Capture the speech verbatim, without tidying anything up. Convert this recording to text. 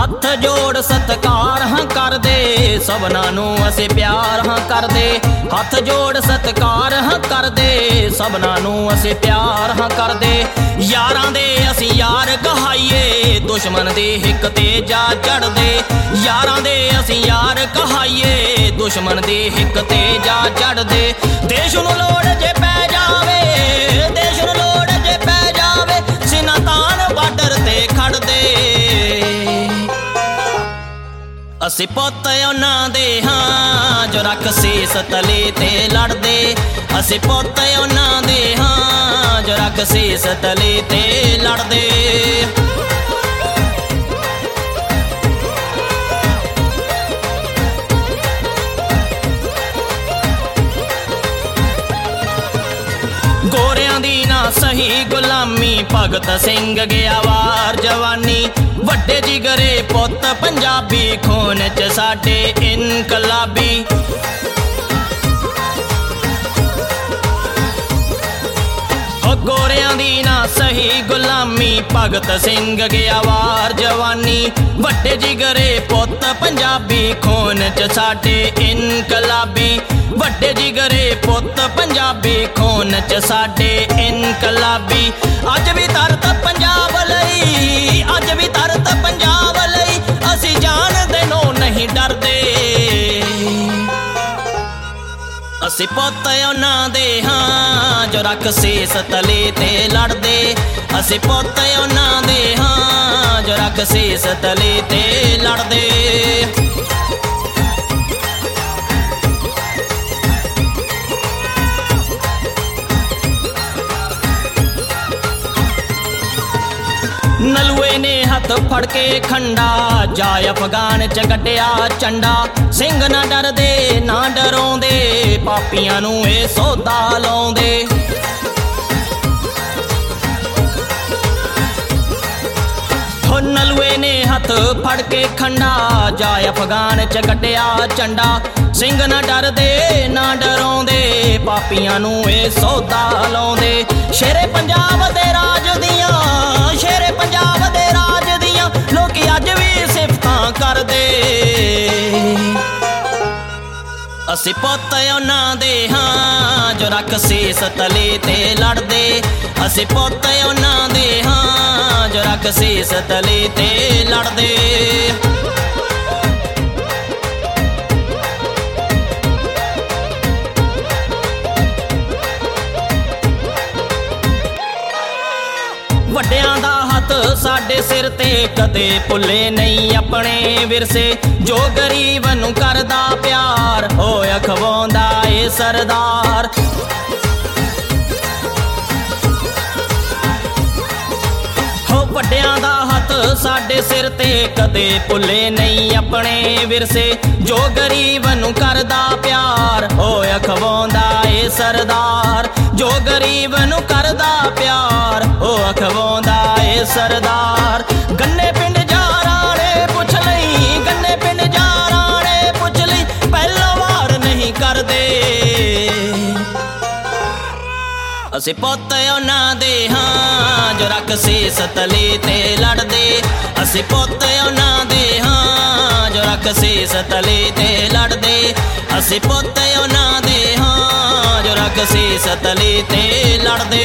हथ जोड़ सत्कार हाँ करदे सबना नू असी प्यार हाँ करदे। हथ जोड़ सत्कार हाँ करदे सबना नू असी प्यार हाँ करदे। यारां दे असी यार कहाईए दुश्मन दे हिक ते जा चढ़दे। यारां दे असी यार कहाईए दुश्मन दे हिक ते जा चढ़दे। देश नू लोड़ जे पै जावे देश नू लोड़ जे पै जावे सीना तान बार्डर ते खड़दे। असी पुत उन्हां दे हाँ जो रख सीस तले ते लड़दे। असी पुत उन्हां दे हाँ जो रख सीस तले ते लड़दे। गोरियां दी ना सही गुलामी भगत सिंह गया वार जवानी। वड्डे जिगरे पुत पंजाबी खून च साडे इनकलाबी। गोरियां दी ना सही गुलामी भगत सिंह गया वार जवानी। वड्डे जिगरे पुत पंजाबी खून च साडे इनकलाबी। वड्डे जिगरे पुत पंजाबी खून च साडे इनकलाबी। अज भी तरत पंजाब लई अज भी तरत पंजाब लई असी जान देनों नहीं डरदे। असी पुत उन्हां दे हाँ जो रख सीस तले ते लड़दे। असी पुत उन्हां दे हाँ जो रख सीस तले ते लड़दे। नलुए ने हथ फड़ के खंडा जाए अफगान च कटिया चंडा। सिंह ना डरदे ना डरोंदे पापियां नू ए सौदा लाउंदे। नलुए ने हथ फड़ के खंडा जाए अफगान च कटिया चंडा। सिंह ना डरदे ना डरोंदे पापियां नू ए सौदा लाउंदे। शेरे पंजाब दे राज दियां शेरे पंजाब दे राज दियां लोकी अज भी सिफतां करदे। असी पुत उन्हां दे हाँ जो रख सीस तले ते लड़दे। असी पुत उन्हां दे हाँ जो रख सीस तले ते लड़दे। वड्डियां दा हथ साडे सिर ते कदे भुल्ले नहीं अपने विरसे। जो गरीब नू करदा प्यार होया खवाउंदा ए सरदार। हो वड्डियां दा हथ साडे सिर ते कदे भुल्ले नहीं अपने विरसे। जो गरीब नू करदा प्यार होया खवाउंदा ए सरदार। जो गरीब नू करदा प्यार होया खवाउंदा ए सरदार। गन्ने पिंड जा राणे पुछ लई गन्ने पिंड जा राणे पुछ लई पहला वार नहीं करदे। असी पुत उन्हां दे हाँ जो रख सीस तले ते लड़दे। असी पुत उन्हां दे हाँ जो रख सीस तले ते लड़दे। असी पुत उन्हां दे हाँ जो रख सीस तले ते लड़दे।